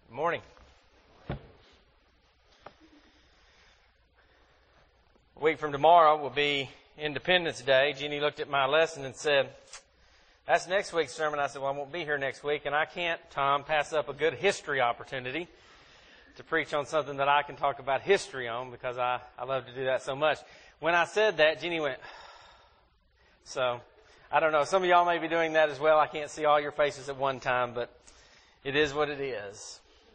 Good morning. A week from tomorrow will be Independence Day. Jeannie looked at my lesson and said, "That's next week's sermon." I said, "Well, I won't be here next week, and I can't, Tom, pass up a good history opportunity to preach on something that I can talk about history on because I love to do that so much." When I said that, Jeannie went, so I don't know. Some of y'all may be doing that as well. I can't see all your faces at one time, but it is what it is.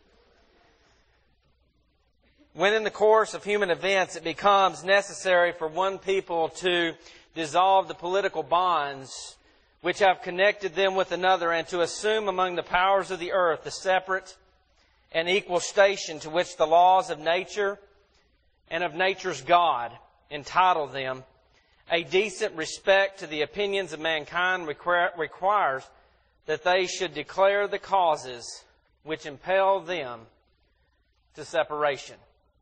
When in the course of human events it becomes necessary for one people to dissolve the political bonds which have connected them with another and to assume among the powers of the earth the separate and equal station to which the laws of nature and of nature's God entitle them, a decent respect to the opinions of mankind requires that they should declare the causes which impel them to separation.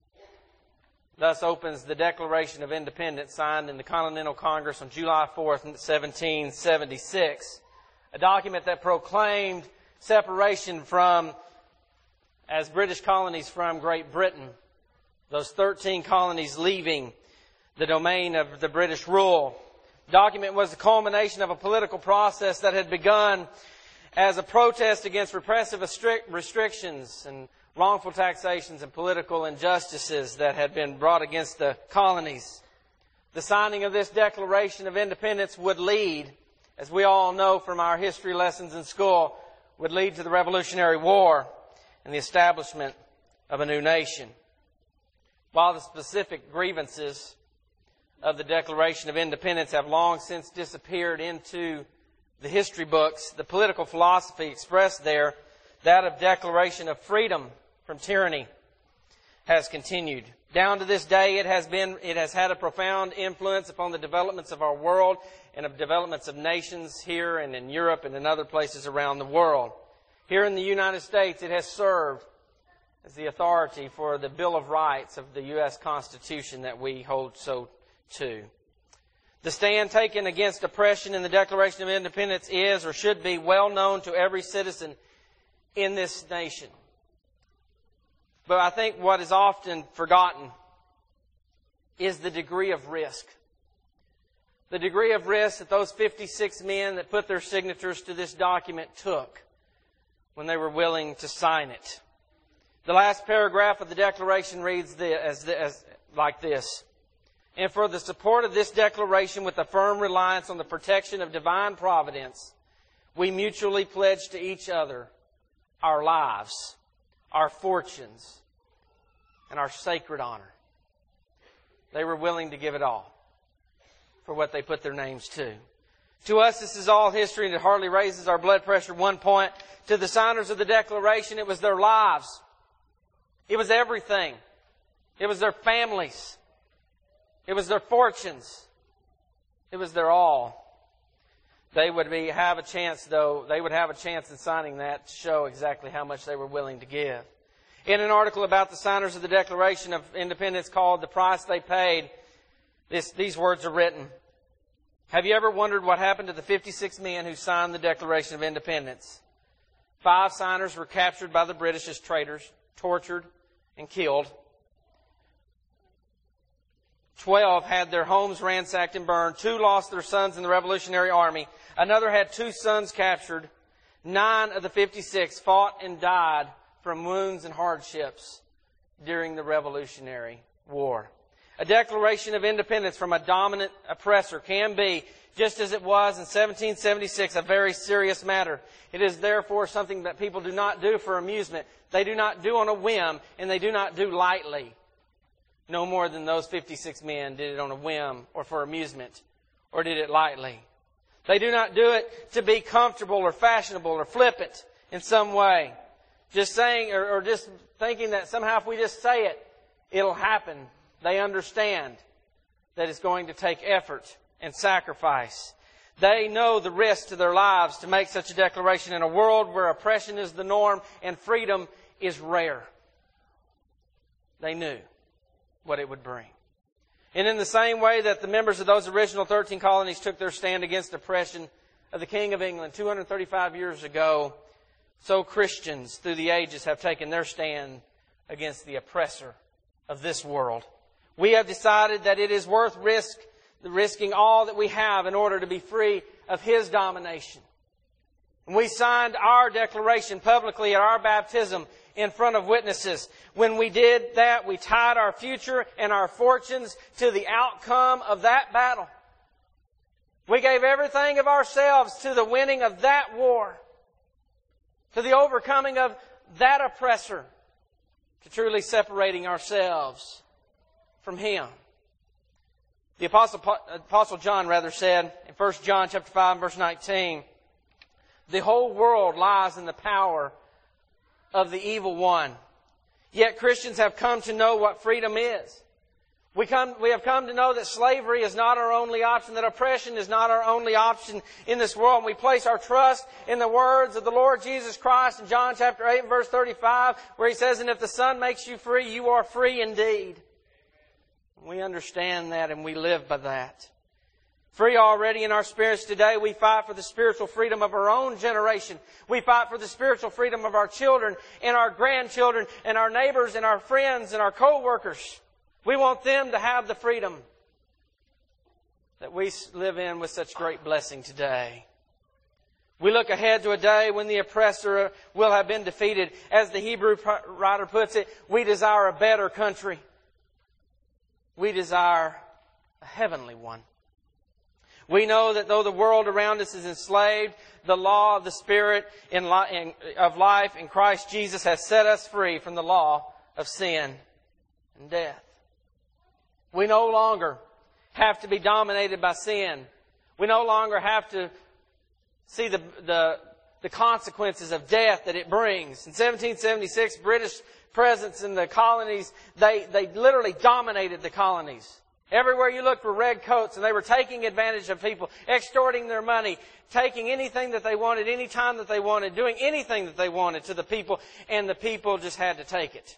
Thus opens the Declaration of Independence signed in the Continental Congress on July 4th, 1776, a document that proclaimed separation from, as British colonies from Great Britain, those 13 colonies leaving the domain of the British rule. The document was the culmination of a political process that had begun as a protest against repressive restrictions and wrongful taxations and political injustices that had been brought against the colonies. The signing of this Declaration of Independence would lead, as we all know from our history lessons in school, would lead to the Revolutionary War and the establishment of a new nation. While the specific grievances of the Declaration of Independence have long since disappeared into the history books, the political philosophy expressed there, that of declaration of freedom from tyranny, has continued. Down to this day, it has had a profound influence upon the developments of our world and of developments of nations here and in Europe and in other places around the world. Here in the United States, it has served as the authority for the Bill of Rights of the U.S. Constitution that we hold so to. The stand taken against oppression in the Declaration of Independence is or should be well known to every citizen in this nation. But I think what is often forgotten is the degree of risk. The degree of risk that those 56 men that put their signatures to this document took when they were willing to sign it. The last paragraph of the Declaration reads like this: "And for the support of this Declaration with a firm reliance on the protection of divine providence, we mutually pledge to each other our lives, our fortunes, and our sacred honor." They were willing to give it all for what they put their names to. To us, this is all history, and it hardly raises our blood pressure 1 point. To the signers of the Declaration, it was their lives. It was everything. It was their families. It was their fortunes. It was their all. They would have a chance, though. They would have a chance in signing that to show exactly how much they were willing to give. In an article about the signers of the Declaration of Independence called "The Price They Paid," these words are written: "Have you ever wondered what happened to the 56 men who signed the Declaration of Independence? 5 signers were captured by the British as traitors, tortured, and killed. 12 had their homes ransacked and burned. 2 lost their sons in the Revolutionary Army. Another had 2 sons captured. 9 of the 56 fought and died from wounds and hardships during the Revolutionary War." A Declaration of Independence from a dominant oppressor can be, just as it was in 1776, a very serious matter. It is therefore something that people do not do for amusement. They do not do on a whim, and they do not do lightly. No more than those 56 men did it on a whim or for amusement, or did it lightly. They do not do it to be comfortable or fashionable or flippant in some way. Just saying or just thinking that somehow if we just say it, it'll happen. They understand that it's going to take effort and sacrifice. They know the risk to their lives to make such a declaration in a world where oppression is the norm and freedom is rare. They knew what it would bring. And in the same way that the members of those original 13 colonies took their stand against oppression of the King of England 235 years ago, so Christians through the ages have taken their stand against the oppressor of this world. We have decided that it is worth risking all that we have in order to be free of his domination. And we signed our declaration publicly at our baptism in front of witnesses. When we did that, we tied our future and our fortunes to the outcome of that battle. We gave everything of ourselves to the winning of that war, to the overcoming of that oppressor, to truly separating ourselves from him. The Apostle John said in 1 John chapter 5 verse 19, the whole world lies in the power of the evil one. Yet Christians have come to know what freedom is. We have come to know that slavery is not our only option, that oppression is not our only option in this world. And we place our trust in the words of the Lord Jesus Christ in John chapter 8 and verse 35, where He says, and if the Son makes you free, you are free indeed. We understand that and we live by that. Free already in our spirits today, we fight for the spiritual freedom of our own generation. We fight for the spiritual freedom of our children and our grandchildren and our neighbors and our friends and our co-workers. We want them to have the freedom that we live in with such great blessing today. We look ahead to a day when the oppressor will have been defeated. As the Hebrew writer puts it, we desire a better country. We desire a heavenly one. We know that though the world around us is enslaved, the law of the Spirit of life in Christ Jesus has set us free from the law of sin and death. We no longer have to be dominated by sin. We no longer have to see the consequences of death that it brings. In 1776, British presence in the colonies, they literally dominated the colonies. Everywhere you looked were red coats, and they were taking advantage of people, extorting their money, taking anything that they wanted, any time that they wanted, doing anything that they wanted to the people, and the people just had to take it.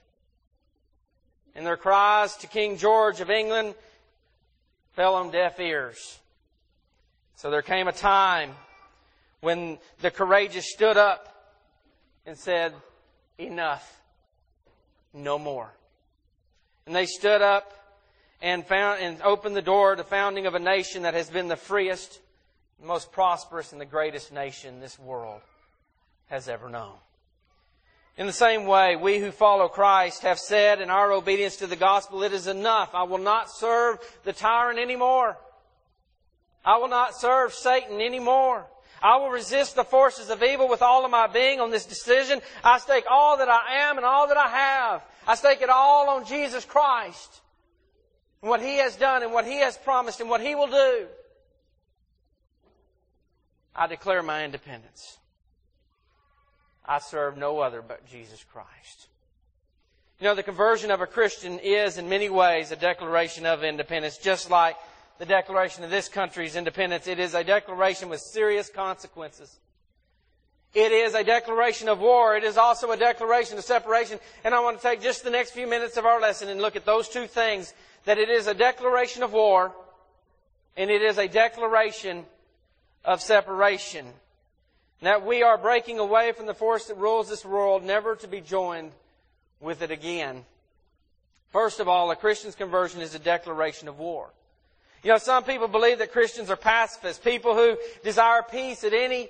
And their cries to King George of England fell on deaf ears. So there came a time when the courageous stood up and said, enough, no more. And they stood up and opened the door to the founding of a nation that has been the freest, the most prosperous, and the greatest nation this world has ever known. In the same way, we who follow Christ have said in our obedience to the gospel, it is enough. I will not serve the tyrant anymore. I will not serve Satan anymore. I will resist the forces of evil with all of my being on this decision. I stake all that I am and all that I have. I stake it all on Jesus Christ. And what He has done and what He has promised and what He will do. I declare my independence. I serve no other but Jesus Christ. You know, the conversion of a Christian is in many ways a declaration of independence, just like the declaration of this country's independence. It is a declaration with serious consequences. It is a declaration of war. It is also a declaration of separation. And I want to take just the next few minutes of our lesson and look at those two things. That it is a declaration of war and it is a declaration of separation. That we are breaking away from the force that rules this world, never to be joined with it again. First of all, a Christian's conversion is a declaration of war. You know, some people believe that Christians are pacifists, people who desire peace at any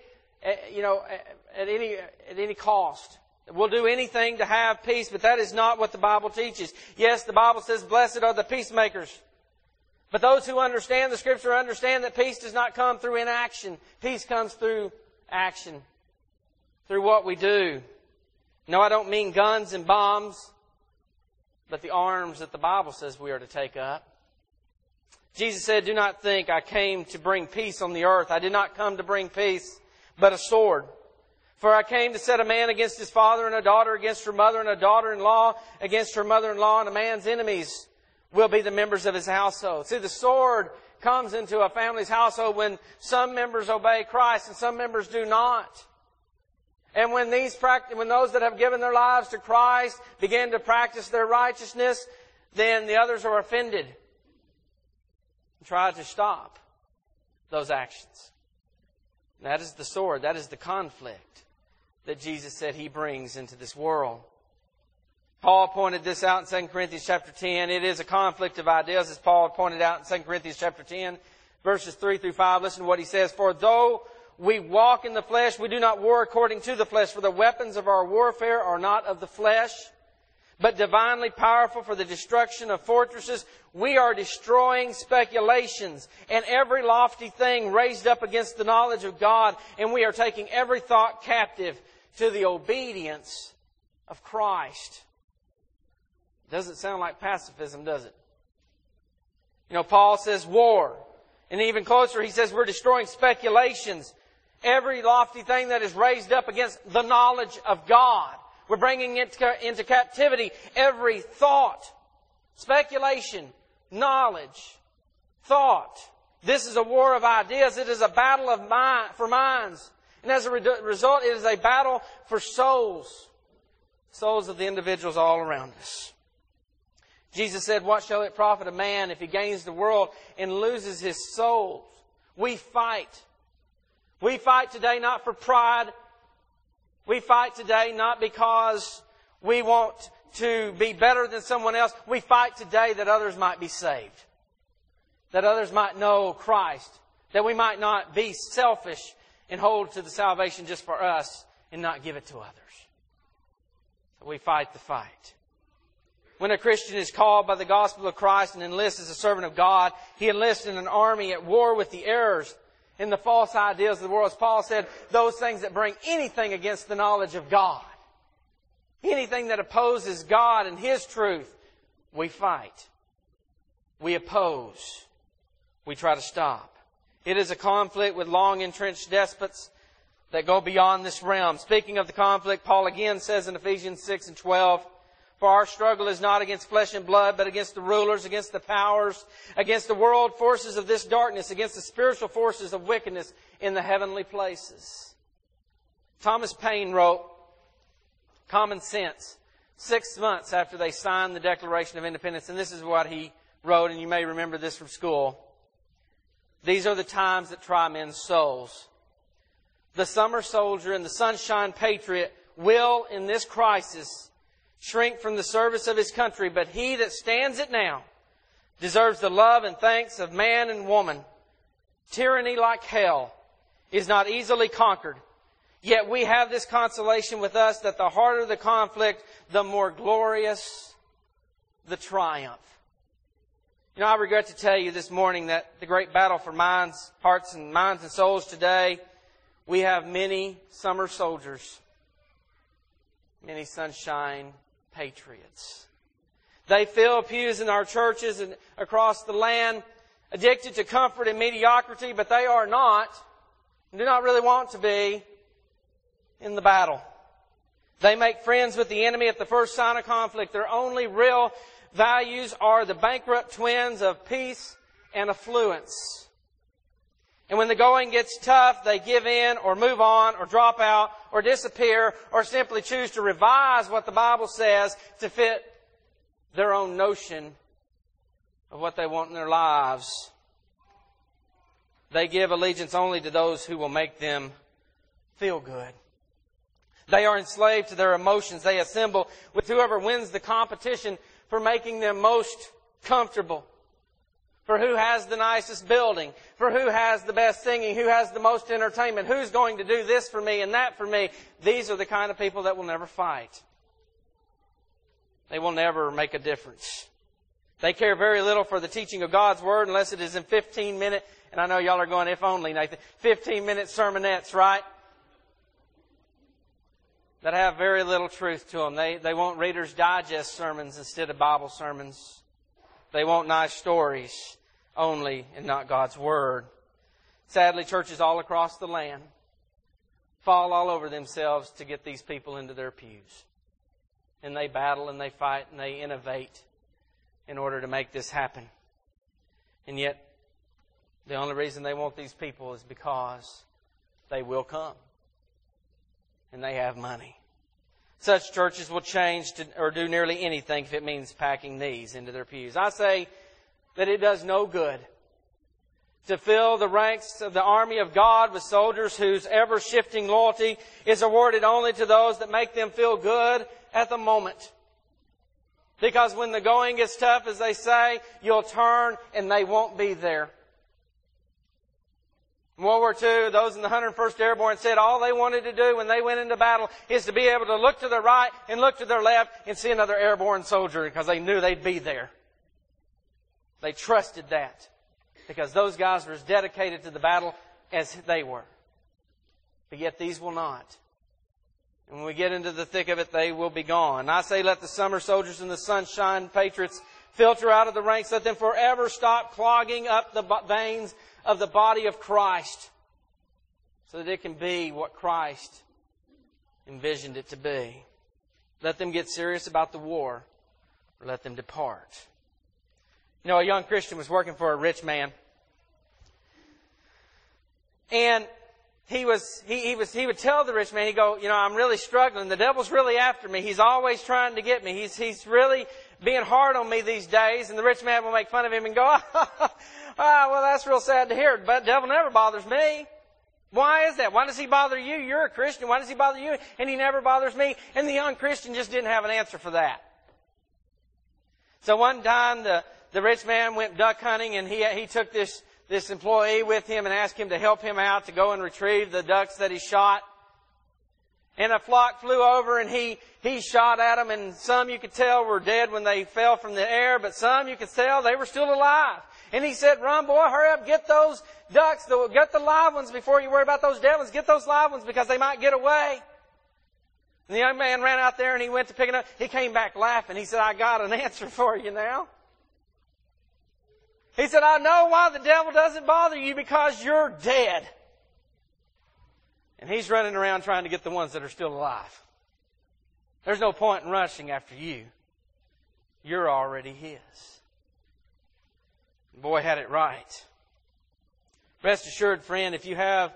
cost. We'll do anything to have peace, but that is not what the Bible teaches. Yes, the Bible says, blessed are the peacemakers. But those who understand the Scripture understand that peace does not come through inaction. Peace comes through action, through what we do. No, I don't mean guns and bombs, but the arms that the Bible says we are to take up. Jesus said, do not think I came to bring peace on the earth. I did not come to bring peace, but a sword. For I came to set a man against his father, and a daughter against her mother, and a daughter-in-law against her mother-in-law, and a man's enemies will be the members of his household. See, the sword comes into a family's household when some members obey Christ and some members do not. And when those that have given their lives to Christ begin to practice their righteousness, then the others are offended and try to stop those actions. That is the sword. That is the conflict that Jesus said He brings into this world. Paul pointed this out in 2 Corinthians chapter 10. It is a conflict of ideas, as Paul pointed out in 2 Corinthians chapter 10, verses 3 through 5. Listen to what he says. For though we walk in the flesh, we do not war according to the flesh. For the weapons of our warfare are not of the flesh, but divinely powerful for the destruction of fortresses. We are destroying speculations and every lofty thing raised up against the knowledge of God. And we are taking every thought captive to the obedience of Christ. Doesn't sound like pacifism, does it? You know, Paul says war. And even closer, he says we're destroying speculations. Every lofty thing that is raised up against the knowledge of God. We're bringing it into captivity. Every thought, speculation, knowledge, thought. This is a war of ideas. It is a battle of for minds. And as a result, it is a battle for souls. Souls of the individuals all around us. Jesus said, what shall it profit a man if he gains the world and loses his soul? We fight. We fight today not for pride. We fight today not because we want to be better than someone else. We fight today that others might be saved. That others might know Christ. That we might not be selfish and hold to the salvation just for us and not give it to others. So we fight the fight. When a Christian is called by the gospel of Christ and enlists as a servant of God, he enlists in an army at war with the errors and the false ideas of the world. As Paul said, those things that bring anything against the knowledge of God, anything that opposes God and His truth, we fight. We oppose. We try to stop. It is a conflict with long entrenched despots that go beyond this realm. Speaking of the conflict, Paul again says in Ephesians 6 and 12, for our struggle is not against flesh and blood, but against the rulers, against the powers, against the world forces of this darkness, against the spiritual forces of wickedness in the heavenly places. Thomas Paine wrote, Common Sense, 6 months after they signed the Declaration of Independence. And this is what he wrote, and you may remember this from school. These are the times that try men's souls. The summer soldier and the sunshine patriot will, in this crisis, shrink from the service of his country, but he that stands it now deserves the love and thanks of man and woman. Tyranny like hell is not easily conquered. Yet we have this consolation with us that the harder the conflict, the more glorious the triumph. You know, I regret to tell you this morning that the great battle for minds, hearts and minds and souls today, we have many summer soldiers, many sunshine patriots. They fill pews in our churches and across the land, addicted to comfort and mediocrity, but they are not, and do not really want to be, in the battle. They make friends with the enemy at the first sign of conflict. Their only real values are the bankrupt twins of peace and affluence. And when the going gets tough, they give in or move on or drop out or disappear or simply choose to revise what the Bible says to fit their own notion of what they want in their lives. They give allegiance only to those who will make them feel good. They are enslaved to their emotions. They assemble with whoever wins the competition for making them most comfortable. For who has the nicest building, for who has the best singing, who has the most entertainment, who's going to do this for me and that for me. These are the kind of people that will never fight. They will never make a difference. They care very little for the teaching of God's Word unless it is in 15-minute, and I know y'all are going, if only, Nathan, 15-minute sermonettes, right? That have very little truth to them. They want Reader's Digest sermons instead of Bible sermons. They want nice stories only and not God's Word. Sadly, churches all across the land fall all over themselves to get these people into their pews. And they battle and they fight and they innovate in order to make this happen. And yet, the only reason they want these people is because they will come. And they have money. Such churches will change or do nearly anything if it means packing these into their pews. I say that it does no good to fill the ranks of the army of God with soldiers whose ever-shifting loyalty is awarded only to those that make them feel good at the moment. Because when the going gets tough, as they say, you'll turn and they won't be there. In World War II, those in the 101st Airborne said all they wanted to do when they went into battle is to be able to look to their right and look to their left and see another airborne soldier because they knew they'd be there. They trusted that because those guys were as dedicated to the battle as they were. But yet these will not. And when we get into the thick of it, they will be gone. I say let the summer soldiers and the sunshine patriots filter out of the ranks. Let them forever stop clogging up the veins of the body of Christ so that it can be what Christ envisioned it to be. Let them get serious about the war or let them depart. You know, a young Christian was working for a rich man. And he would tell the rich man, he'd go, you know, I'm really struggling. The devil's really after me. He's always trying to get me. He's really being hard on me these days. And the rich man will make fun of him and go, well, that's real sad to hear. But the devil never bothers me. Why is that? Why does he bother you? You're a Christian. Why does he bother you? And he never bothers me. And the young Christian just didn't have an answer for that. So one time the rich man went duck hunting and he took this employee with him and asked him to help him out to go and retrieve the ducks that he shot. And a flock flew over and he shot at them, and some you could tell were dead when they fell from the air, but some you could tell they were still alive. And he said, run boy, hurry up, get those ducks, get the live ones before you worry about those dead ones. Get those live ones because they might get away. And the young man ran out there and he went to pick it up. He came back laughing. He said, I got an answer for you now. He said, I know why the devil doesn't bother you, because you're dead. And he's running around trying to get the ones that are still alive. There's no point in rushing after you. You're already his. The boy had it right. Rest assured, friend, if you have,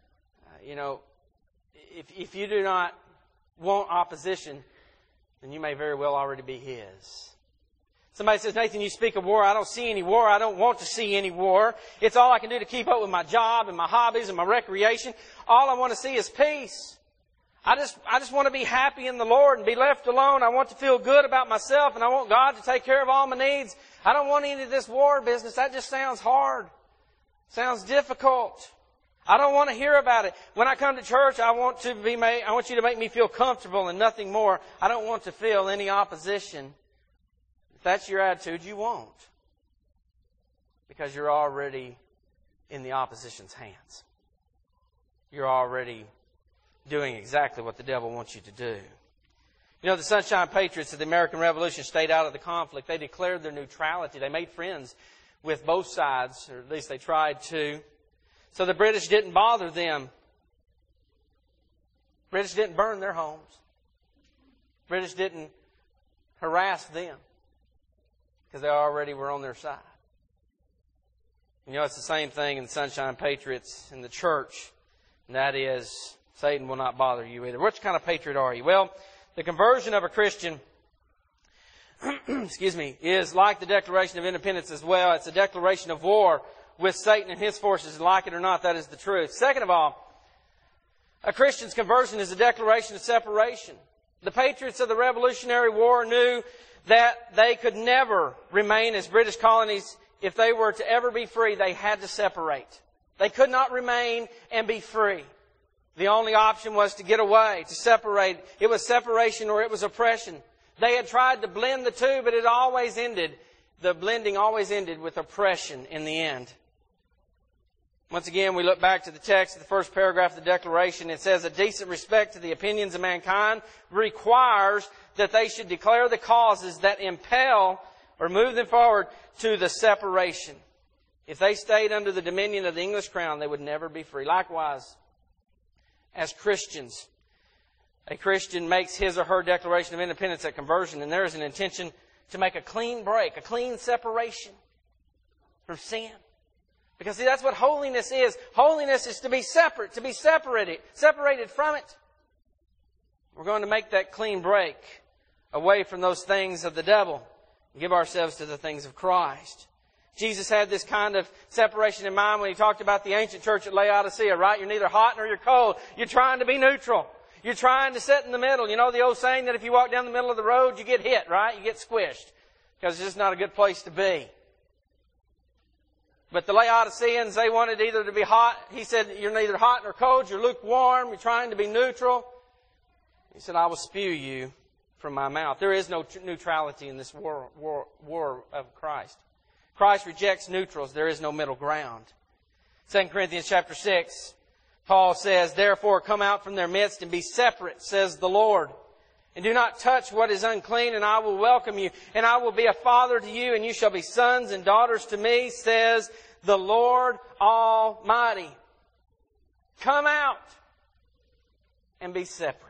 if you do not want opposition, then you may very well already be his. Somebody says, Nathan, you speak of war. I don't see any war. I don't want to see any war. It's all I can do to keep up with my job and my hobbies and my recreation. All I want to see is peace. I just want to be happy in the Lord and be left alone. I want to feel good about myself, and I want God to take care of all my needs. I don't want any of this war business. That just sounds hard. Sounds difficult. I don't want to hear about it. When I come to church, I want you to make me feel comfortable and nothing more. I don't want to feel any opposition. If that's your attitude, you won't. Because you're already in the opposition's hands. You're already doing exactly what the devil wants you to do. You know, the Sunshine Patriots of the American Revolution stayed out of the conflict. They declared their neutrality. They made friends with both sides, or at least they tried to. So the British didn't bother them. British didn't burn their homes. British didn't harass them because they already were on their side. You know, it's the same thing in the Sunshine Patriots in the church. And that is, Satan will not bother you either. Which kind of patriot are you? Well, the conversion of a Christian is like the Declaration of Independence as well. It's a declaration of war with Satan and his forces. Like it or not, that is the truth. Second of all, a Christian's conversion is a declaration of separation. The patriots of the Revolutionary War knew that they could never remain as British colonies. If they were to ever be free, they had to separate. They could not remain and be free. The only option was to get away, to separate. It was separation or it was oppression. They had tried to blend the two, but the blending always ended with oppression in the end. Once again, we look back to the text of the first paragraph of the Declaration. It says, a decent respect to the opinions of mankind requires that they should declare the causes that impel or move them forward to the separation. If they stayed under the dominion of the English crown, they would never be free. Likewise, as Christians, a Christian makes his or her declaration of independence at conversion, and there is an intention to make a clean break, a clean separation from sin. Because see, that's what holiness is. Holiness is to be separate, to be separated from it. We're going to make that clean break away from those things of the devil and give ourselves to the things of Christ. Jesus had this kind of separation in mind when He talked about the ancient church at Laodicea, right? You're neither hot nor you're cold. You're trying to be neutral. You're trying to sit in the middle. You know the old saying that if you walk down the middle of the road, you get hit, right? You get squished. Because it's just not a good place to be. But the Laodiceans, they wanted either to be hot. He said, you're neither hot nor cold. You're lukewarm. You're trying to be neutral. He said, I will spew you from my mouth. There is no neutrality in this war of Christ. Christ rejects neutrals. There is no middle ground. 2 Corinthians chapter 6, Paul says, therefore come out from their midst and be separate, says the Lord. And do not touch what is unclean, and I will welcome you. And I will be a father to you, and you shall be sons and daughters to me, says the Lord Almighty. Come out and be separate.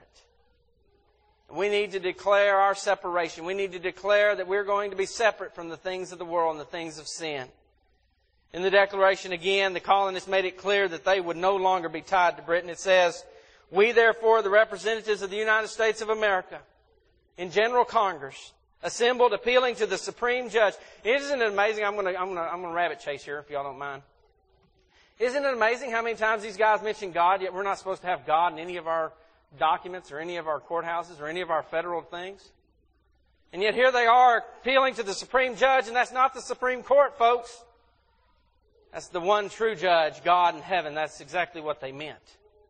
We need to declare our separation. We need to declare that we're going to be separate from the things of the world and the things of sin. In the Declaration again, the colonists made it clear that they would no longer be tied to Britain. It says, we therefore, the representatives of the United States of America, in General Congress, assembled appealing to the Supreme Judge. Isn't it amazing? I'm going to rabbit chase here if y'all don't mind. Isn't it amazing how many times these guys mention God, yet we're not supposed to have God in any of our documents or any of our courthouses or any of our federal things? And yet here they are appealing to the Supreme Judge, and that's not the Supreme Court, folks. That's the one true judge, God in heaven. That's exactly what they meant.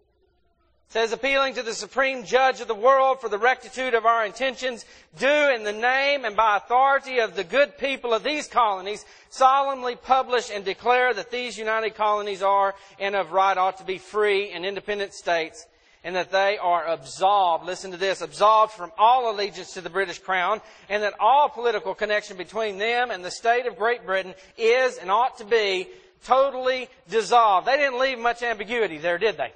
It says, appealing to the Supreme Judge of the world for the rectitude of our intentions, do in the name and by authority of the good people of these colonies, solemnly publish and declare that these united colonies are and of right ought to be free and independent states, and that they are absolved, listen to this, absolved from all allegiance to the British Crown, and that all political connection between them and the state of Great Britain is and ought to be totally dissolved. They didn't leave much ambiguity there, did they?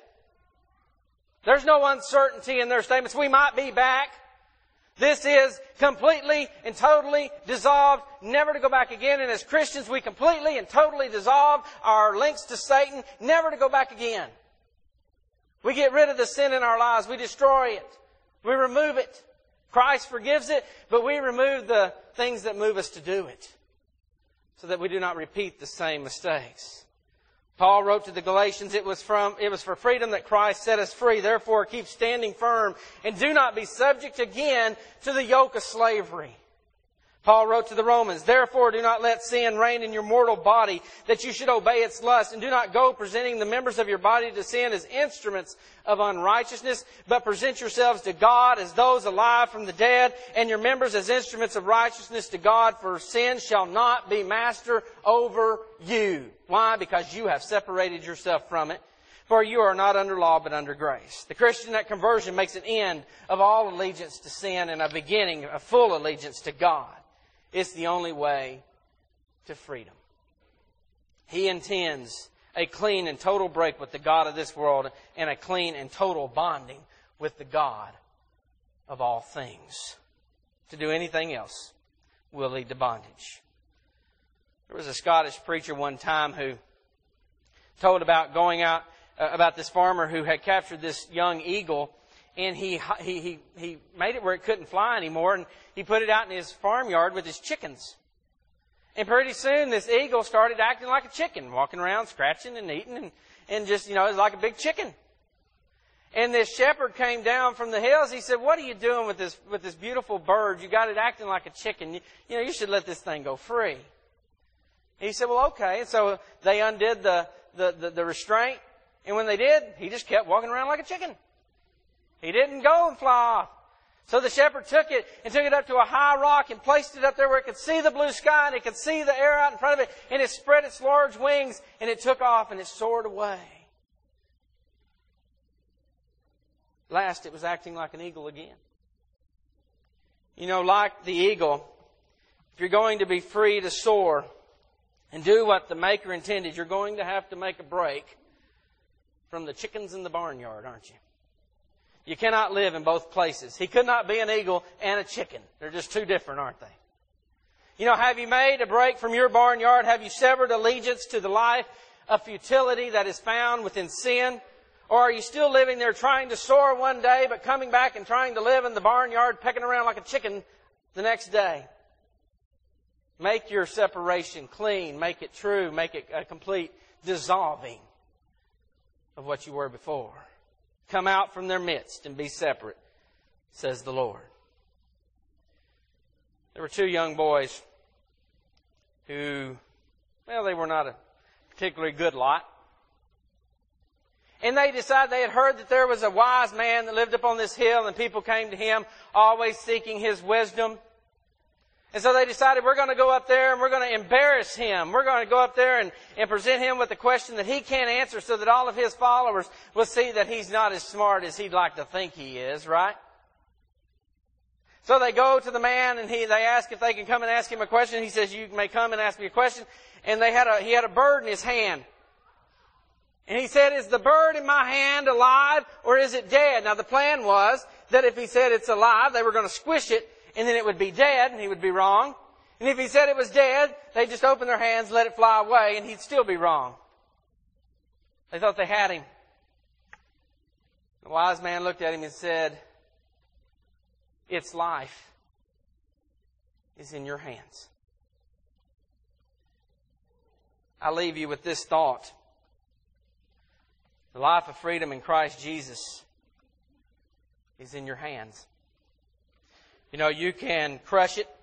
There's no uncertainty in their statements. We might be back. This is completely and totally dissolved, never to go back again. And as Christians, we completely and totally dissolve our links to Satan, never to go back again. We get rid of the sin in our lives. We destroy it. We remove it. Christ forgives it, but we remove the things that move us to do it so that we do not repeat the same mistakes. Paul wrote to the Galatians, it was for freedom that Christ set us free. Therefore, keep standing firm and do not be subject again to the yoke of slavery. Paul wrote to the Romans, therefore do not let sin reign in your mortal body, that you should obey its lust, and do not go presenting the members of your body to sin as instruments of unrighteousness, but present yourselves to God as those alive from the dead, and your members as instruments of righteousness to God, for sin shall not be master over you. Why? Because you have separated yourself from it. For you are not under law, but under grace. The Christian at conversion makes an end of all allegiance to sin and a beginning of full allegiance to God. It's the only way to freedom. He intends a clean and total break with the God of this world and a clean and total bonding with the God of all things. To do anything else will lead to bondage. There was a Scottish preacher one time who told about going out, about this farmer who had captured this young eagle, and he made it where it couldn't fly anymore, and he put it out in his farmyard with his chickens. And pretty soon this eagle started acting like a chicken, walking around, scratching and eating, and just, it was like a big chicken. And this shepherd came down from the hills. He said, what are you doing with this beautiful bird? You got it acting like a chicken. You should let this thing go free. He said, well, okay. And so they undid the restraint. And when they did, he just kept walking around like a chicken. He didn't go and fly off. So the shepherd took it and took it up to a high rock and placed it up there where it could see the blue sky and it could see the air out in front of it. And it spread its large wings and it took off and it soared away. Last, it was acting like an eagle again. Like the eagle, if you're going to be free to soar and do what the Maker intended, you're going to have to make a break from the chickens in the barnyard, aren't you? You cannot live in both places. He could not be an eagle and a chicken. They're just too different, aren't they? Have you made a break from your barnyard? Have you severed allegiance to the life of futility that is found within sin? Or are you still living there trying to soar one day, but coming back and trying to live in the barnyard, pecking around like a chicken the next day? Make your separation clean. Make it true. Make it a complete dissolving of what you were before. Come out from their midst and be separate, says the Lord. There were two young boys who, well, they were not a particularly good lot. And they decided, they had heard that there was a wise man that lived up on this hill, and people came to him always seeking his wisdom. And so they decided, we're going to go up there and we're going to embarrass him. We're going to go up there and present him with a question that he can't answer so that all of his followers will see that he's not as smart as he'd like to think he is, right? So they go to the man and they ask if they can come and ask him a question. He says, you may come and ask me a question. And he had a bird in his hand. And he said, is the bird in my hand alive or is it dead? Now the plan was that if he said it's alive, they were going to squish it and then it would be dead and he would be wrong. And if he said it was dead, they'd just open their hands, let it fly away, and he'd still be wrong. They thought they had him. The wise man looked at him and said, its life is in your hands. I leave you with this thought. The life of freedom in Christ Jesus is in your hands. You know, you can crush it,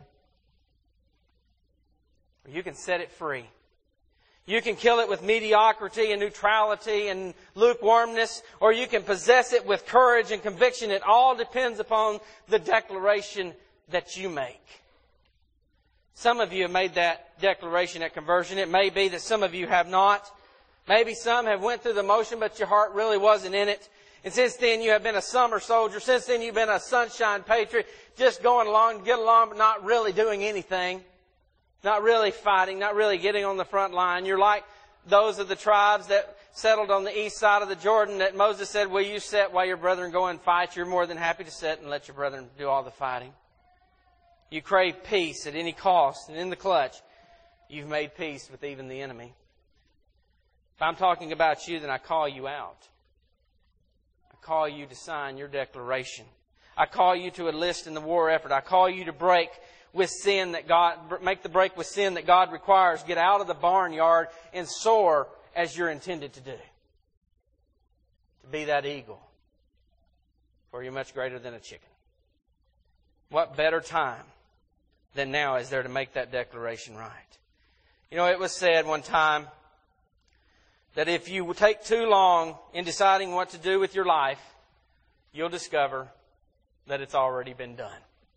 or you can set it free. You can kill it with mediocrity and neutrality and lukewarmness, or you can possess it with courage and conviction. It all depends upon the declaration that you make. Some of you have made that declaration at conversion. It may be that some of you have not. Maybe some have went through the motion, but your heart really wasn't in it. And since then you have been a summer soldier. Since then you've been a sunshine patriot, just going along to get along, but not really doing anything. Not really fighting, not really getting on the front line. You're like those of the tribes that settled on the east side of the Jordan that Moses said, will you sit while your brethren go and fight? You're more than happy to sit and let your brethren do all the fighting. You crave peace at any cost, and in the clutch, you've made peace with even the enemy. If I'm talking about you, then I call you out. I call you to sign your declaration. I call you to enlist in the war effort. I call you to break with sin that God, make the break with sin that God requires. Get out of the barnyard and soar as you're intended to do. To be that eagle. For you're much greater than a chicken. What better time than now is there to make that declaration right? You know, it was said one time that if you take too long in deciding what to do with your life, you'll discover that it's already been done.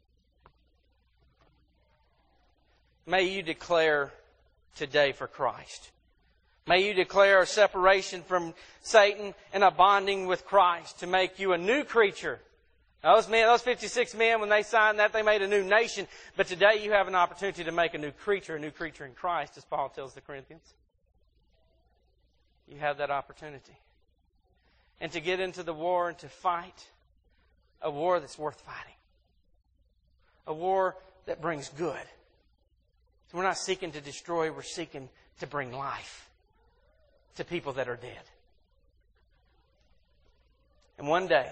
May you declare today for Christ. May you declare a separation from Satan and a bonding with Christ to make you a new creature. Now, those 56 men, when they signed that, they made a new nation. But today you have an opportunity to make a new creature in Christ, as Paul tells the Corinthians. You have that opportunity. And to get into the war and to fight a war that's worth fighting. A war that brings good. So we're not seeking to destroy, we're seeking to bring life to people that are dead. And one day,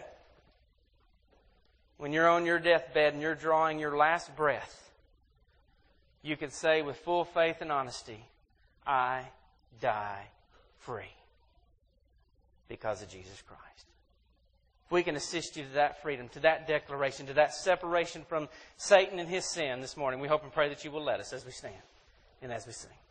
when you're on your deathbed and you're drawing your last breath, you can say with full faith and honesty, I die free because of Jesus Christ. If we can assist you to that freedom, to that declaration, to that separation from Satan and his sin this morning, we hope and pray that you will let us as we stand and as we sing.